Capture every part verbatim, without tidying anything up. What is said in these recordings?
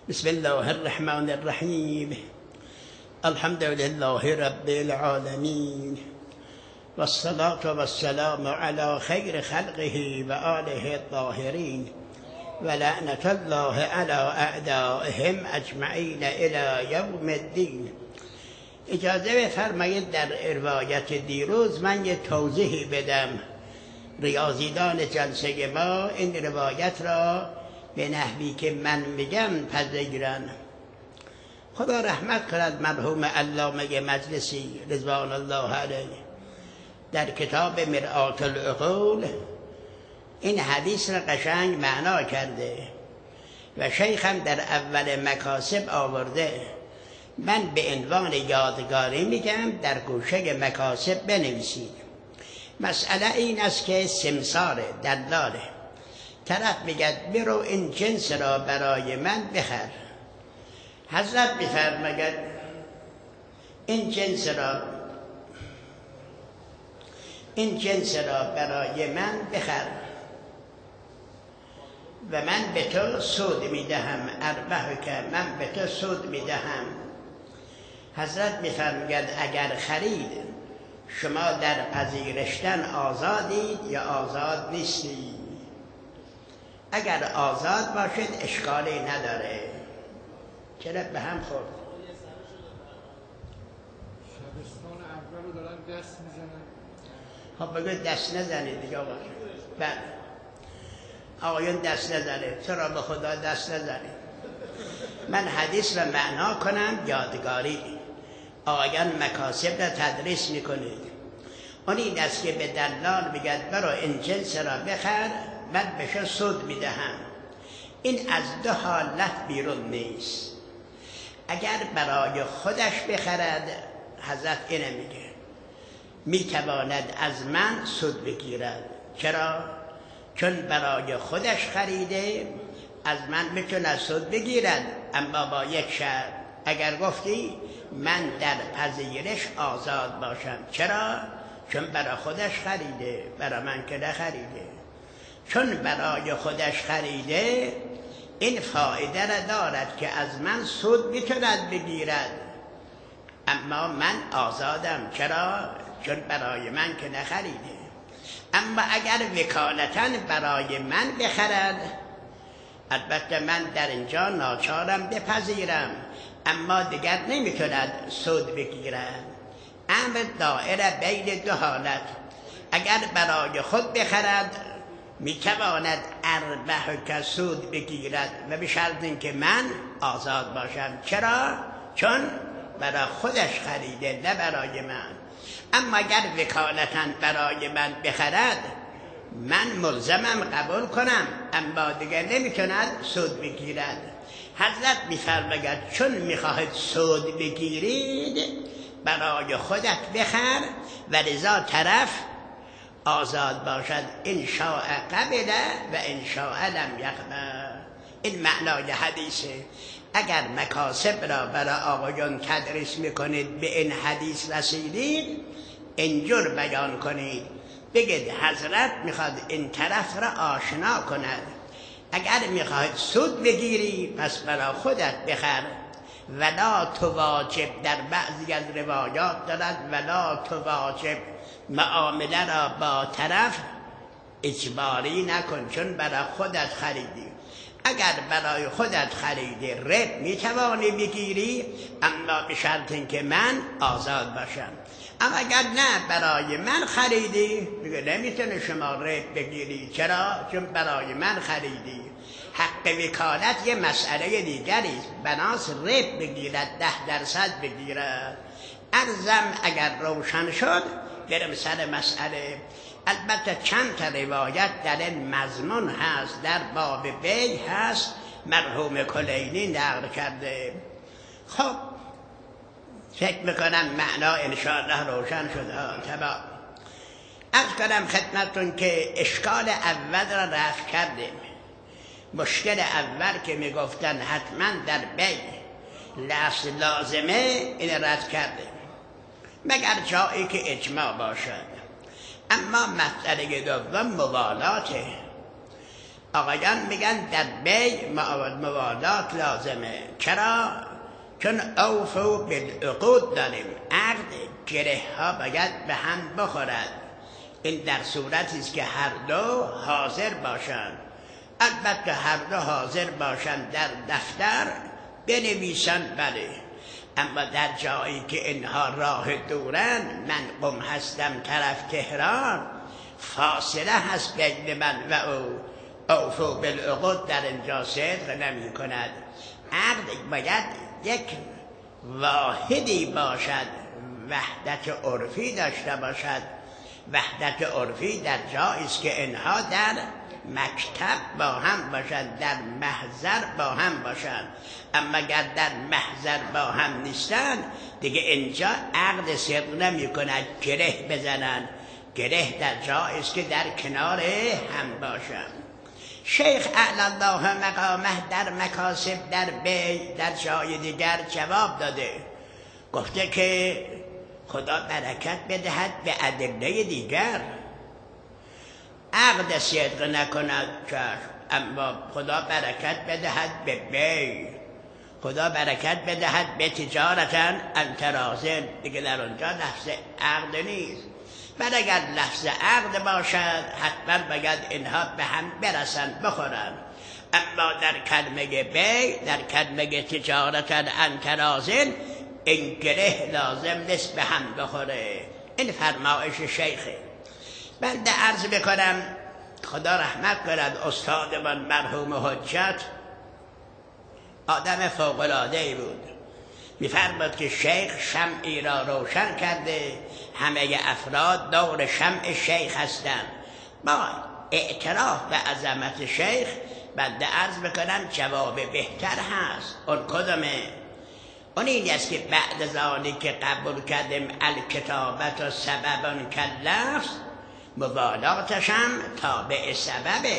بسم الله الرحمن الرحیم. الحمد لله رب العالمین والصلاة والسلام على خیر خلقه و آله الطاهرین و لعنة الله على اعدائهم اجمعین الی یوم الدین. اجازه بفرمایید در روایت دیروز من یه توضیحی بدم. ریاضیدان جلسه ما این روایت را به نحوی که من میگم پذیرن. خدا رحمت کند مرحوم علامه مجلسی رضوان الله علیه در کتاب مرآة العقول این حدیث را قشنگ معنا کرده و شیخم در اول مکاسب آورده. من به عنوان یادگاری میگم در گوشه مکاسب بنویسید. مسئله این است که سمساره دلاله طرف میگد برو این جنس را برای من بخر. حضرت میفرماید این جنس را این جنس را برای من بخر و من به تو سود میدهم. اربح که من به تو سود میدهم. حضرت میفرماید اگر خرید شما در پذیرشتن آزادید یا آزاد نیستید. اگر آزاد باشید اشکالی نداره. چرا به هم خورد؟ شبستان اول رو دارن دست میزنن. خب بگوید دست نزنید دیگه آقا. بله آقایون دست نزنید. چرا به خدا دست نزنید؟ من حدیث را معنا کنم یادگاری. آقایان مکاسب را تدریس میکنید. اون این است که به دلال بگید برو این جنس را بخر من بهش سود میدهم. این از دو حالت بیرون نیست. اگر برای خودش بخرد حضرت اینه میگه میتواند از من سود بگیرد. چرا؟ چون برای خودش خریده از من میتونه سود بگیرد، اما با یک شرط. اگر گفتی من در پذیرش آزاد باشم. چرا؟ چون برای خودش خریده، برای من که نخریده. چون برای خودش خریده این فایده را دارد که از من سود میتوند بگیرد، اما من آزادم. چرا؟ چون برای من که نخریده. اما اگر وکالتاً برای من بخرد، البته من در اینجا ناچارم بپذیرم، اما دیگر نمیتوند سود بگیرد. امر دائره بین دو حالت. اگر برای خود بخرد میتواند اربح که سود بگیرد و به شرط اینکه من آزاد باشم. چرا؟ چون برای خودش خریده نه برای من. اما اگر وکالتاً برای من بخرد من ملزمم قبول کنم، اما دیگر نمیتوند سود بگیرد. حضرت میفرماید چون میخواهید سود بگیرید برای خودت بخر و لذا طرف آزاد باشد. ان شاء قبل و ان شاء لم یقبل. این معنای حدیثه. اگر مکاسب را برای آقایان تدریس میکنید به این حدیث رسیدید اینجور بیان کنید، بگید حضرت میخواد این طرف را آشنا کند. اگر میخواهید سود بگیری پس برای خودت بخر. ولا تواجب در بعضی از روایات دارد ولا تواجب معامله را با طرف اجباری نکن، چون برای خودت خریدی. اگر برای خودت خریدی رب میتوانی بگیری، اما به شرط اینکه من آزاد باشم. اما اگر نه برای من خریدی دیگه نمیتونه شما رب بگیری. چرا؟ چون برای من خریدی. حق وکالت یه مسئله دیگری است. بناس رب بگیرد، ده درصد بگیرد. ارزم اگر روشن شد برم سر مسئله. البته چند تا روایت در این مضمون هست، در باب بیع هست، مرحوم کلینی نقل کرده. خب فکر میکنم معنا انشاءالله روشن شد. تمام. عرض کنم خدمتون که اشکال اول را رفع کردیم. مشکل اول که میگفتن حتما در بیع لفظ لازمه، این رد کردیم مگر جایی که اجماع باشد. اما مسئله دوم موالاته. آقایان میگن در بی موالات لازمه. چرا؟ چون اوفو بالعقود داریم، عقد گره ها باید به هم بخورد. این در صورتی است که هر دو حاضر باشند. البته هر دو حاضر باشند در دفتر بنویسند، بله. اما در جایی که اینها راه دورن، من قم هستم طرف تهران، فاصله هست بین من و او، اوفو بالعقود در اینجا صدق نمی کند. عقد باید یک واحدی باشد، وحدت عرفی داشته باشد. وحدت عرفی در جایی است که اینها در مکتب با هم باشند، در محضر با هم باشند. اما اگر در محضر با هم نیستند دیگه اینجا عقد صدق نمی کند، گره بزنند. گره در جایی است که در کنار هم باشند. شیخ اعلی الله مقامه در مکاسب در بی در جای دیگر جواب داده، گفته که خدا برکت بدهد به ادله دیگر. عقد صدق نکند اما خدا برکت بدهد به بی، خدا برکت بدهد به تجارتن انترازن، دیگه در اونجا لفظ عقد نیست. بعد اگر لفظ عقد باشد حتما باید اینها به هم برسند، بخورند. اما در کلمه بی، در کلمه تجارتن انترازن، این گره لازم نیست به هم بخوره. این فرمایش شیخه. بنده عرض بکنم خدا رحمت کند استادمان مرحوم حجت، آدم فوق‌العاده‌ای بود. می‌فرماد که شیخ شمعی را روشن کرده، همه افراد دور شمع شیخ هستند. با اعتراف به عظمت شیخ بنده عرض بکنم جواب بهتر هست. اون کدامه؟ اون این است که بعد زانی که قبول کردیم الکتابت و سببان کلفظ، موالاتش هم تابع سببه.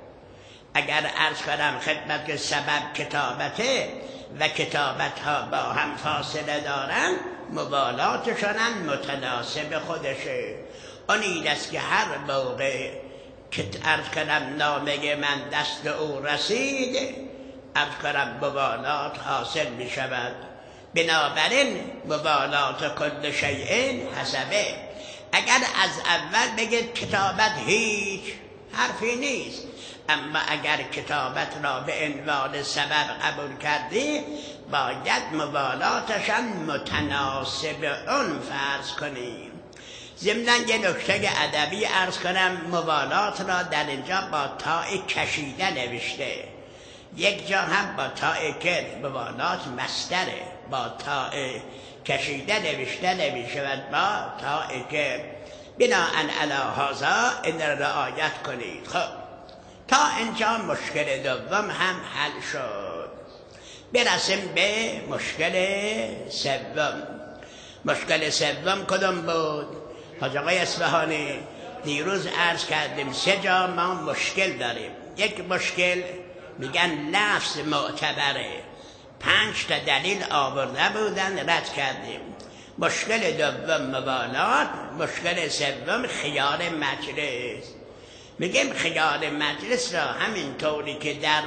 اگر عرض کنم خدمت که سبب کتابته و کتابت ها با هم فاصله دارن، موالاتشان هم متناسب خودشه. اون این است که هر موقع که عرض کنم نامه من دست او رسید، عرض کنم موالات حاصل می شود. بنابراین موالات کل شیء حسبه. اگر از اول بگید کتابت هیچ حرفی نیست، اما اگر کتابت را به عنوان سبب قبول کردی باید موالاتش هم متناسب اون فرض کنیم. ضمناً یه نکته ادبی عرض کنم، موالات را در اینجا با تاء کشیده نوشته، یک جا هم با تاء که موالات مصدره، با تاء کشیده نوشته نمیشود، با تاء که. بناءً علی هذا این رعایت کنید. خب تا اینجا مشکل دوم هم حل شد. برسیم به مشکل سوم. مشکل سوم کدام بود؟ حاج آقای اصفهانی دیروز عرض کردیم سه جا ما مشکل داریم. یک مشکل میگن لفظ معتبره، پنج تا دلیل آورده بودن رد کردیم. مشکل دوم موالات، مشکل سوم خیار مجلس. میگیم خیار مجلس را همین طوری که در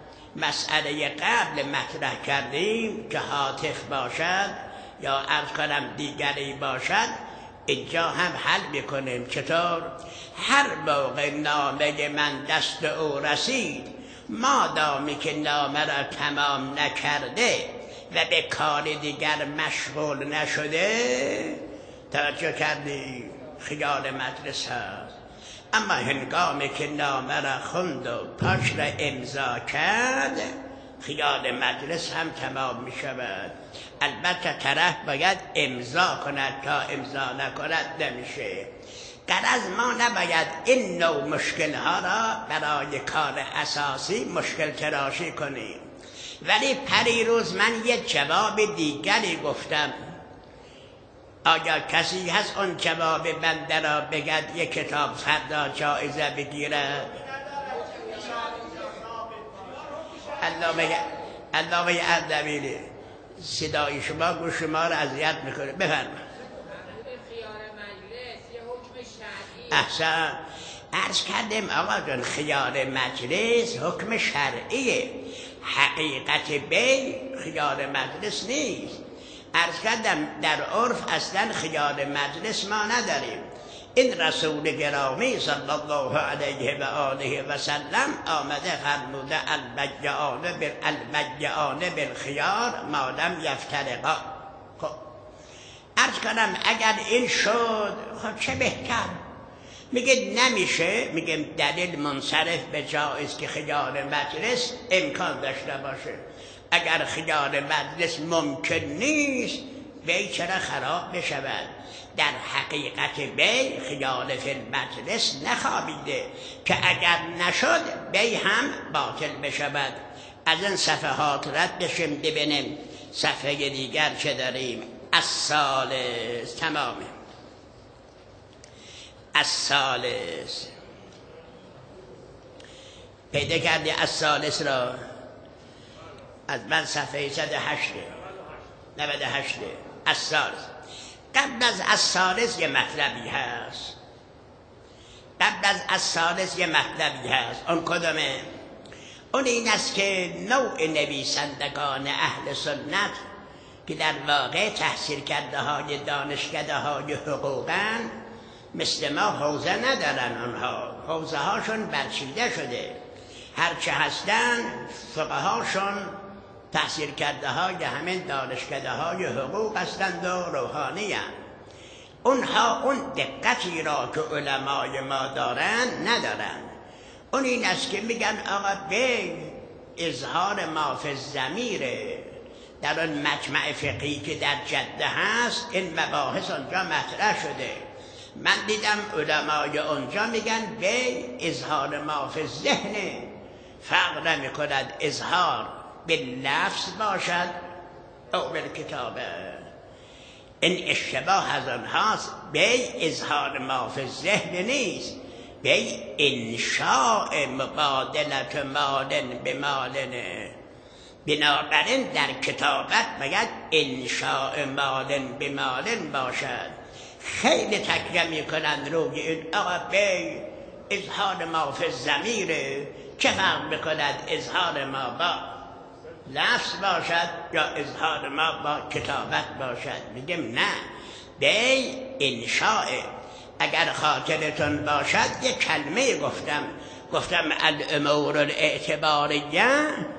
مسئله قبل مطرح کردیم که هاتف باشد یا عرض کنم دیگری باشد، اینجا هم حل میکنیم. چطور؟ هر موقع نامه من دست او رسید، مادامی که نامه را تمام نکرده و به کار دیگر مشغول نشده، توجه کردی؟ خیال مجلس هست. اما هنگامی که نامه را خوند و پاش را امضا کرد، خیال مجلس هم تمام می شود. البته طرف باید امضا کند، تا امضا نکند نمیشه. غرض ما نباید این نوع مشکل ها را برای کار اساسی مشکل تراشی کنیم. ولی پریروز من یک جواب دیگری گفتم. آیا کسی هست اون جواب بنده را بگد یک کتاب فردا جایزه بگیرد؟ علامه علامه اردبیلی، صدای شما گوش شما را اذیت میکنه. بفرمایید. احسن. عرض کردیم آقا جان خیار مجلس حکم شرعیه، حقیقت بی خیار مجلس نیست. عرض کردم در عرف اصلا خیار مجلس ما نداریم. این رسول گرامی صلی الله علیه و آله و سلم آمده فرموده البیعان البیعان بالخیار ما لم یفترقا. خب عرض کنم اگر این شد خب چه بهتر. میگه نمیشه، میگه دلیل منصرف به جایز که خیار مجلس امکان داشته باشه. اگر خیار مجلس ممکن نیست بی چرا خراب بشود؟ در حقیقت بی خیال فی المجلس نخوابیده که اگر نشد بی هم باطل بشود. از این صفحات رد بشیم ببینیم صفحه دیگر چه داریم. الثالث تمامه. الثالث پیدا کردی الثالث را؟ از من صفحه صد و هشت نود و هشت. الثالث قبل از الثالث یه مطلبی هست. قبل از الثالث یه مطلبی هست. اون کدومه؟ اون این است که نوع نویسندگان اهل سنت که در واقع تحصیل کرده های دانشکده های حقوقن مثل ما حوزه ندارن. آنها حوزه هاشون برچیده شده، هرچه هستن فقه هاشون تحصیل کرده های همین دانشکده های حقوق هستند و روحانی هستند. اونها اون دقتی را که علمای ما دارن ندارن. اون این است که میگن آقا به اظهار ما فی الضمیره در اون مجمع فقهی که در جده هست این مباحث اونجا مطرح شده. من دیدم علمای اونجا میگن به اظهار ما فی الذهن فرق نمی کند اظهار به لفظ باشد او بالکتابه. این اشتباه از آنهاست. به اظهار ما فی الذهن نیست، به انشاء مبادلت مال به مالنه. بنابراین در کتابت باید انشاء مال به مالن باشد. خیلی تکیه میکنند روی این آقا به اظهار ما فی الضمیره چه فرق میکند اظهار ما با لفظ باشد یا اظهار ما با کتابت باشد؟ میگم نه، به انشاء. اگر خاطرتون باشد یک کلمه گفتم گفتم الامور الاعتباریه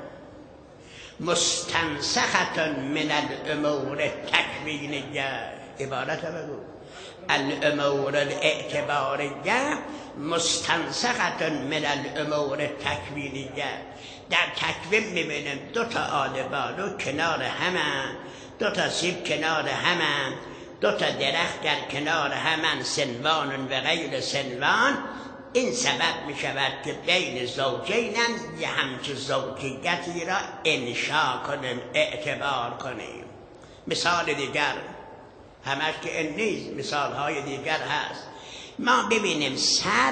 مستنسخة من الامور التکوینیه. عبارت بگو الامور الاعتباریه مستنسخة من الامور التکوینیه. در تکوین میبینیم دو تا آل بالو کنار همن، دو تا سیب کنار همن، دو تا درخت در کنار همن، سنوان و غیر سنوان. این سبب می شود که بین زوجینن یه همچه زوجیتی را انشا کنیم، اعتبار کنیم. مثال دیگر همش که این نیست، مثال های دیگر هست. ما ببینیم سر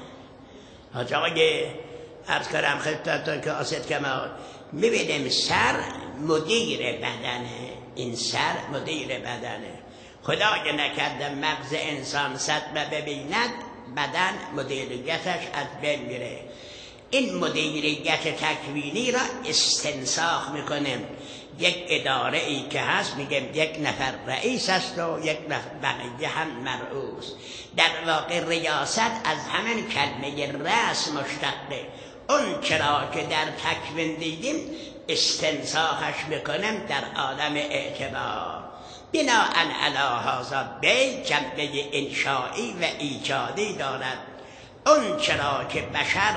آقای عرض کردم خدمتتون که آسد کمال، میبینیم سر مدیر بدنه. این سر مدیر بدنه. خدای نکرده مغز انسان صدمه ببیند بدن مدیریتش از بین میره. این مدیریت تکوینی را استنساخ میکنیم. یک اداره ای که هست میگم یک نفر رئیس است و یک نفر بقیه هم مرئوس. در واقع ریاست از همین کلمه رأس مشتقه. اون چرا که در تکوین دیدیم استنساخش میکنیم در عالم اعتبار. بناءً علی هذا به جنبه انشایی و ایجادی دارد. اون چرا که بشر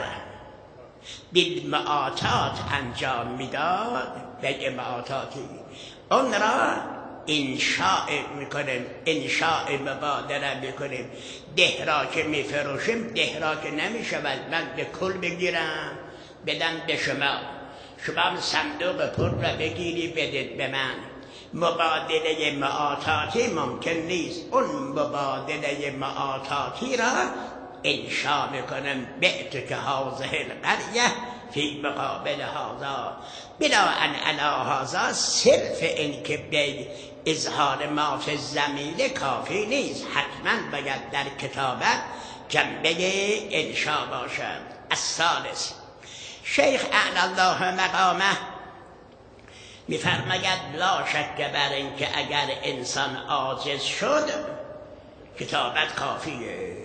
بالمعاطات انجام میداد به معاطاتی اون را انشاء میکنیم، انشاء مبادله میکنیم. ده را که میفروشیم ده را که نمیشود من به کل بگیرم بدم به شما، شما صندوق پول را بگیری بدید به من. مبادله معاطاتی ممکن نیست. اون مبادله معاطاتی را انشاء میکنم بعت که هازه القریه فی مقابل هذا. بناءً علی هذا صرف این که به اظهار ما فی الضمیر کافی نیست. حتما باید در کتابت جنبه انشا باشد. الثالث، شیخ اعلی الله مقامه میفرماید لا شک بر این که اگر انسان عاجز شد کتابت کافیه.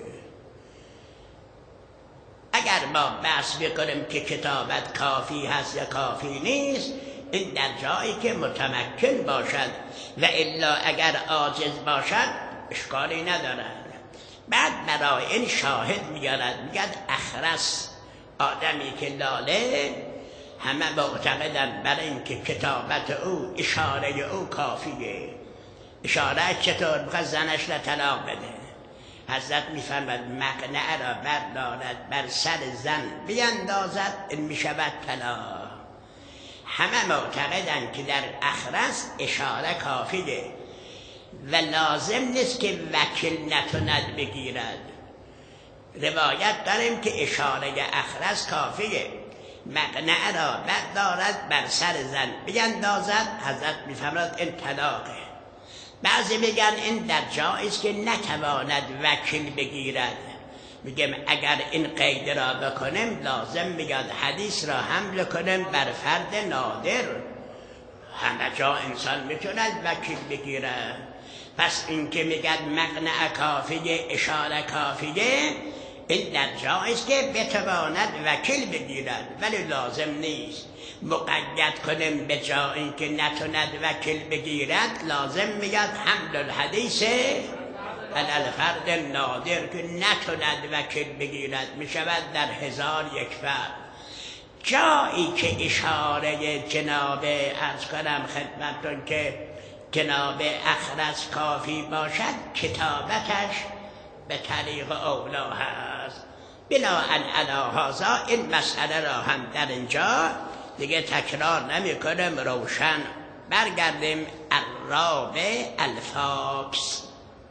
اگر ما بحث بکنیم که کتابت کافی هست یا کافی نیست، این در جایی که متمکن باشد و الا اگر عاجز باشد اشکالی ندارد. بعد برای این شاهد میارد، میگد اخرس، آدمی که لاله، همه معتقدن برای اینکه کتابت او، اشاره او کافیه. اشاره چطور؟ میخواد زنش را طلاق بده، حضرت میفرماد مقنعه را بردارد بر سر زن بیندازد، این میشود طلاق. همه معتقدن که در اخرس اشاره کافیه و لازم نیست که وکیل نتوند بگیرد. روایت داریم که اشاره اخرس کافیه، مقنعه را بردارد بر سر زن بیندازد، حضرت میفرماد این طلاقه. بعضی میگن این در جایی است که نتواند وکیل بگیرد. میگم اگر این قید را بکنیم لازم میگد حدیث را حمل کنیم بر فرد نادر. همه جا انسان میتوند وکیل بگیرد. پس این که میگد مقنعه کافیه، اشاره کافیه، این در جایی است که بتواند وکیل بگیرد، ولی لازم نیست. مقید کنیم به جایی که نتوند وکیل بگیرد، لازم میگد حمل الحدیث علی الفرد نادر که نتوند وکیل بگیرد، میشود در هزار یک فرد. جایی که اشاره جناب عرض کنم خدمتتون که جناب اخرس کافی باشد، کتابتش به طریق اولا هست. بناهن علی هذا این مسئله را هم در اینجا دیگه تکرار نمی کنم، روشن برگردیم. الرابع الفاکس.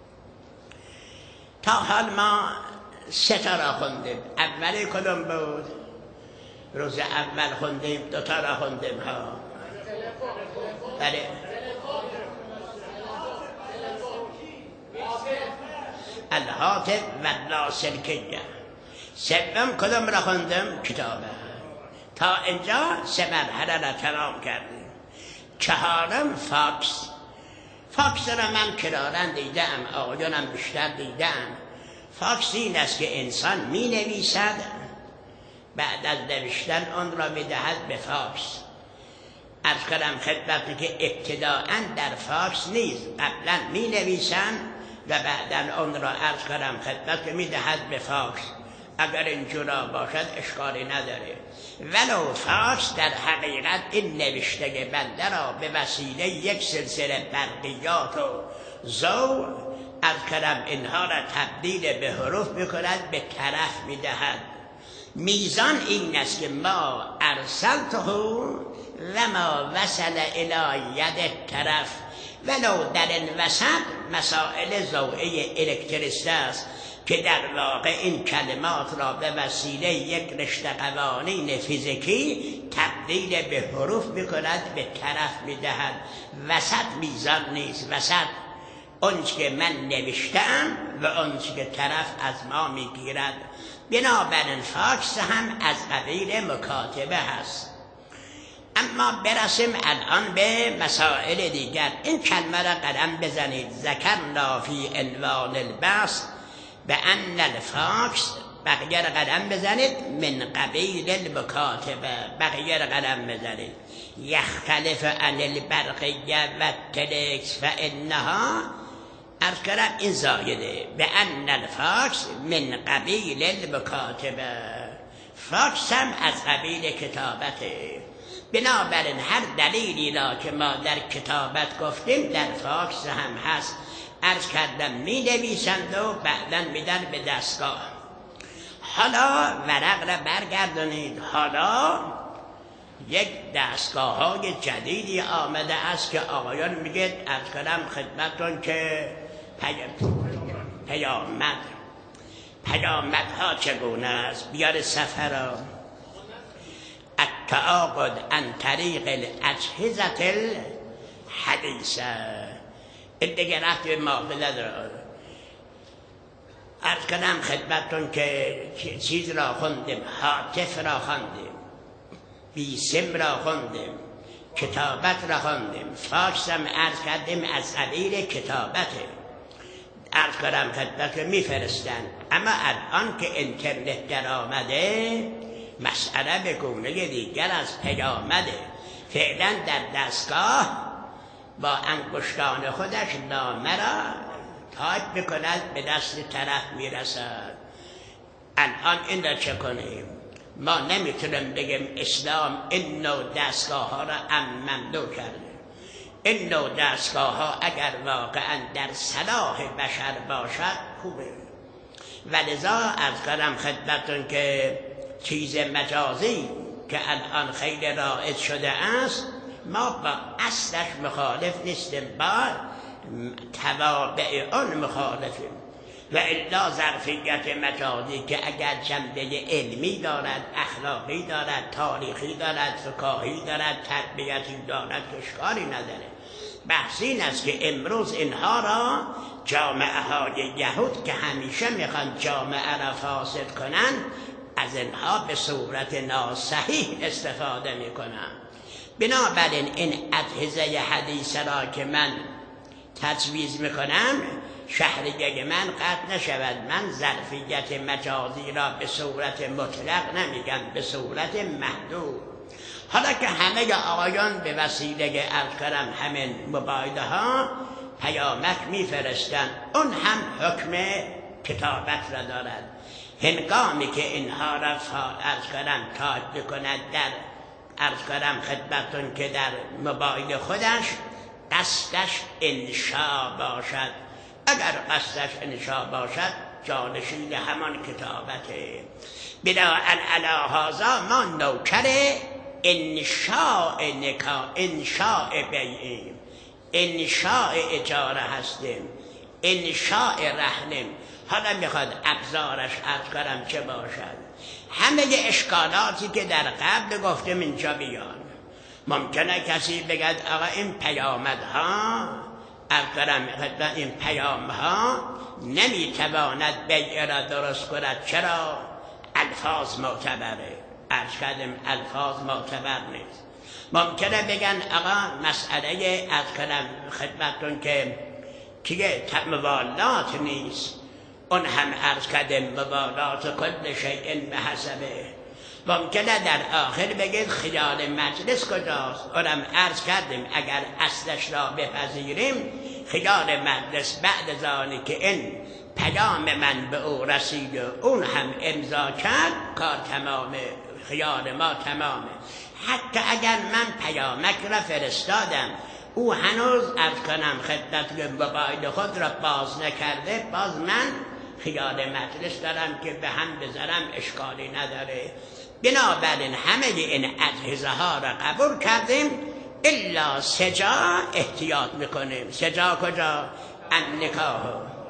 تا حال ما سه تا را خوندیم. اولی کدوم بود؟ روز اول خوندیم، دو تا را خوندیم ها. بله. الهاتف و لاسلکیه. سوم کدوم را خوندیم؟ کتابه. تا اینجا سه مرحله را تمام کردیم. چهارم فاکس. فاکس را من کرارن دیدم، آقایانم بیشتر دیدم. فاکس این است که انسان می نویسد، بعد از نوشتن آن را می دهد به فاکس. عرض کردم خدمتی که ابتداءً در فاکس نیست، قبلا می نویسن و بعدا آن را عرض کردم خدمت که می دهد به فاکس. اگر اینجورا باشد اشکالی نداره. ولو فاکس در حقیقت این نوشته بنده را به وسیله یک سلسله برقیات و ضوء از کلم اینها را تبدیل به حروف میکند، به طرف میدهد. میزان این است که ما ارسلته و ما وصل الی ید طرف. ولو در این وسط مسائل ضوئی الکتریسته است که در واقع این کلمات را به وسیله یک رشته قوانین فیزیکی تبدیل به حروف میکند، به طرف میدهد. وسط میزان نیست، وسط آنچه که من نوشتم و آنچه که طرف از ما میگیرد. بنابراین فاکس هم از قبیل مکاتبه هست. اما برسیم الان به مسائل دیگر. این کلمه را قدم بزنید. ذکرنا فی عنوان البحث به ان الفاکس، بقیه را قدم بزنید، من قبیل المکاتبه، بقیه را قدم بزنید. یختلف عن البرقیه و التلکس فانها، عرض کردم این زایده، به ان الفاکس من قبیل المکاتبه. فاکس هم از قبیل کتابته. بنابراین هر دلیلی را که ما در کتابت گفتیم در فاکس هم هست. عرض کردم می نویسند و بعداً میدن به دستگاه. حالا ورق را برگردانید. حالا یک دستگاه های جدیدی آمده است که آقایان میگه عرض کردم خدمتون که پیامد پیامد ها چگونه است. بیار سفر را التعاقد عن طریق الاجهزه الحدیثه. این دیگه رفت به معامله داره. عرض کردم خدمتتون که چیز را خوندیم، هاتف را خوندیم، بیسم را خوندیم، کتابت را خوندیم، فاکس هم عرض کردیم از قبیل کتابته. عرض کردم خدمت که میفرستن، اما الان که اینترنت در آمده مسئله به گونه دیگر از پیامده. فعلا در دستگاه با انگشتان خودش نامه را تایپ بکند به دست طرف میرسد. الان این را چه کنیم؟ ما نمیتونیم بگیم اسلام این نوع دستگاه ها را ممنوع کرده. این نوع دستگاه ها اگر واقعا در صلاح بشر باشد خوبه. ولذا از کردم خدمتون که چیز مجازی که الان خیلی رایج شده است، ما با اصلش مخالف نیستیم، با توابع آن مخالفیم. و الا ظرفیت مجازی که اگر جنبه علمی دارد، اخلاقی دارد، تاریخی دارد، فقاهی دارد، تربیتی دارد، اشکالی نداره. بحث این است که امروز اینها را جامعه های یهود که همیشه میخوان جامعه را فاسد کنن، از اینها به صورت ناصحیح استفاده میکنن. بنابراین این اجهزه حدیثه را که من تجویز میکنم، شهرگه من قطع نشود. من ظرفیت مجازی را به صورت مطلق نمیگم، به صورت محدود. حالا که همه آقایان به وسیله اذکرم همین موبایل ها پیامک میفرستن، اون هم حکم کتابت را دارد. هنگامی که اینها را اذکرم تایپ بکند در اذکرم خدمتون که در موبایل خودش قصدش انشا باشد. اگر قصدش انشا باشد جانشین همان کتابته. بناءً علی هذا ما نوکر انشاء نکاح، انشاء بیعیم، انشاء اجاره هستیم، انشاء رهنیم. حالا میخواد ابزارش عرض کنم چه باشد. همه اشکالاتی که در قبل گفتم اینجا بیان. ممکنه کسی بگد آقا این پیامدها افکرم این پیام ها نمیتواند بیع را درست کند. چرا؟ الفاظ معتبره. عرض کردم الفاظ معتبر نیست. ممکنه بگن آقا مسئله افکرم خدمتون که که موالات نیست، اون هم عرض کردم موالات کل شیء به حسبه. ممکنه در آخر بگید خیال مجلس کجاست، اونم عرض کردیم اگر اصلش را بپذیریم خیال مجلس بعد زانی که این پیام من به او رسید و اون هم امضا کرد کار تمامه، خیال ما تمامه. حتی اگر من پیامک را فرستادم او هنوز عرض کنم خدمت موبایل خود را باز نکرده، باز من خیال مجلس دارم که به هم بذارم، اشکالی نداره. بنابراین همه این اجهزه ها را قبول کردیم، الا سجا احتیاط میکنیم. سجا کجا؟ النکاح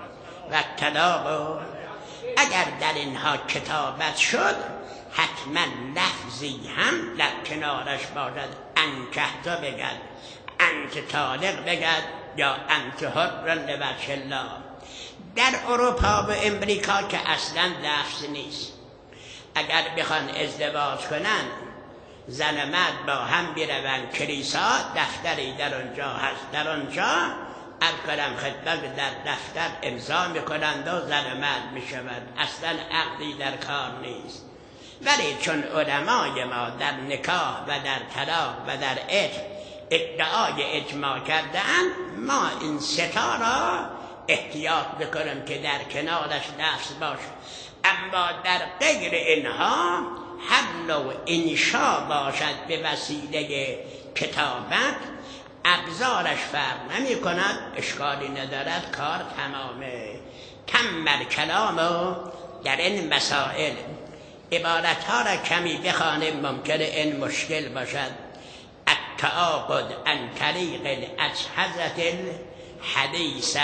و طلاق. اگر در اینها کتابت شد حتما لفظی هم در کنارش باشد. انکحت بگد، انت طالق بگد، یا انت حر لوجه الله. در اروپا و امریکا که اصلا لفظ نیست، اگر بخوان ازدواج کنن زن و مرد با هم بیروند کلیسا، دفتری در اونجا هست، در اونجا الکلام خدمت در دفتر امضا میکنند و زن و مرد میشوند. اصلا عقدی در کار نیست. ولی چون علمای ما در نکاح و در طلاق و در عتق ادعای اجماع کردن، ما این ستا را احتیاط بکنیم که در کنارش لفظ باشه. اما در غیر اینها هر نوع انشا باشد به وسیله کتابت، ابزارش فرق نمی کند، اشکالی ندارد، کار تمامه. کمل کلامو در این مسائل. عبارت ها را کمی بخوانیم، ممکنه این مشکل باشد. التعاقد عن طریق الاجهزه الحدیثه،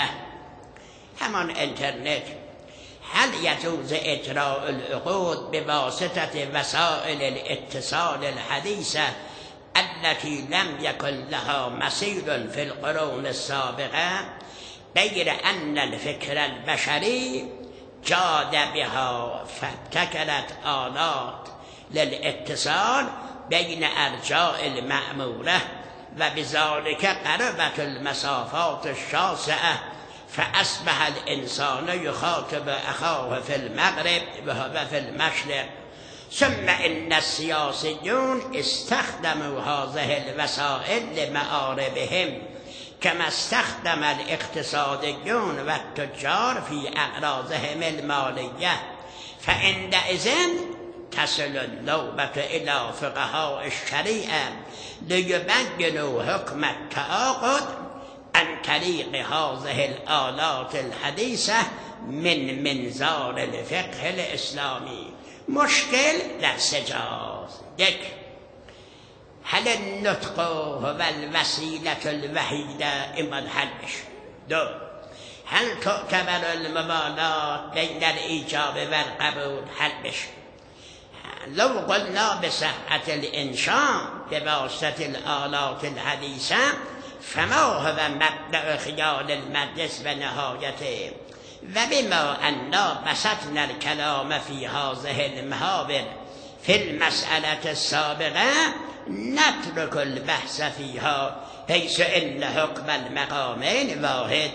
همان اینترنت. هل یجوز اجراء العقود بواسطه وسائل الاتصال الحدیثه التي لم يكن لها مثيل في القرون السابقه، غير ان الفكر البشري جاد بها فابتکرت آلات للاتصال بین ارجاء المأموره و بذلك قربت المسافات الشاسعه فاصبح الانسان یخاطب اخاه فی المغرب و فی المشرق. ثم ان السیاسیون استخدموا هذه الوسائل لمآربهم كما استخدم الاقتصاديون والتجار في أغراضهم المالية، فعندئذ تصل النوبة إلى فقهاء الشريعة ليبينوا حكم التعاقد عن طريق هذه الآلات الحديثة من منظار الفقه الإسلامي. مشکل در سجاز. یک، هل النطق هو الوسیله الوحیده این باید حل بشه. دو، هل تعتبر المبالات بین الایجاب و القبول حل بشه. لو قلنا بصحة الانشاء بواسطة الآلات الحديثة فما هو مبدأ خیال المجلس و نهایته، و بما أننا بسطنا الكلام في هذه المحاور في المسألة السابقة نترك البحث فيها حيث إن حكم المقامين واحد،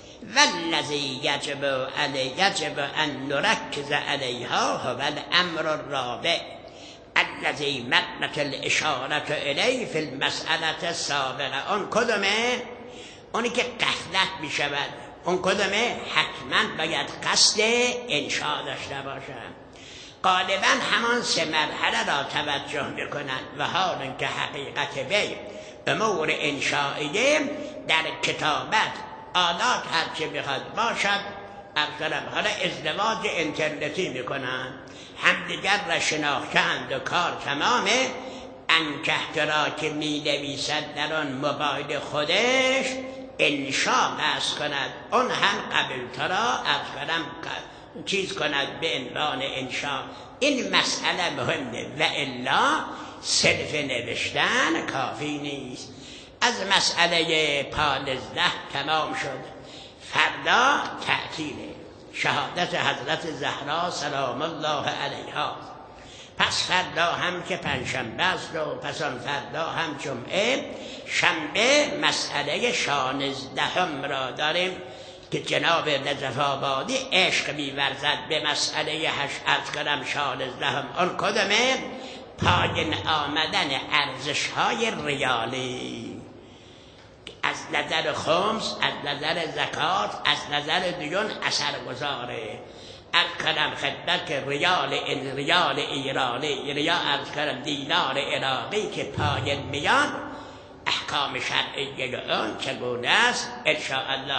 والذي يجب علي يجب أن نركز عليها هو الأمر الرابع الذي مدت الإشارة إليه في المسألة السابقة. اون کدومه؟ اونی که قفلت میشود. اون کدومه؟ حتما باید قصد انشاء داشته باشد. غالبا همان سه مرحله را توجه میکنند و حال اینکه حقیقت وی امور انشائیه در کتابت آلات هرچه بخواد باشد اکثر حالا ازدواج اینترنتی میکنند، همدیگر را شناختند و کار تمامه. انکحت را که می نویسد در آن موبایل خودش انشاء بس کند، اون هم قبل ترا اکثرم چیز کند به عنوان انشاء. این مسئله مهمه و الا صرف نوشتن کافی نیست. از مسئله پانزده تمام شد. فردا تعطیله، شهادت حضرت زهرا سلام الله علیها. پس فردا هم که پنجشنبه است و پس آن فردا هم جمعه. شنبه مسئله شانزدهم را داریم که جناب نجف آبادی عشق می‌ورزد به مسئله هشت از کلم شانزدهم. آن کدامه؟ پایین آمدن ارزش‌های ریالی از نظر خمس، از نظر زکات، از نظر دیون اثرگذاره. از کلم خدمت که ریال این ریال ایرانی، ریال از کلم دینار عراقی که پایین میاد، احکام شرعی اون چگونه است؟ ان شاء الله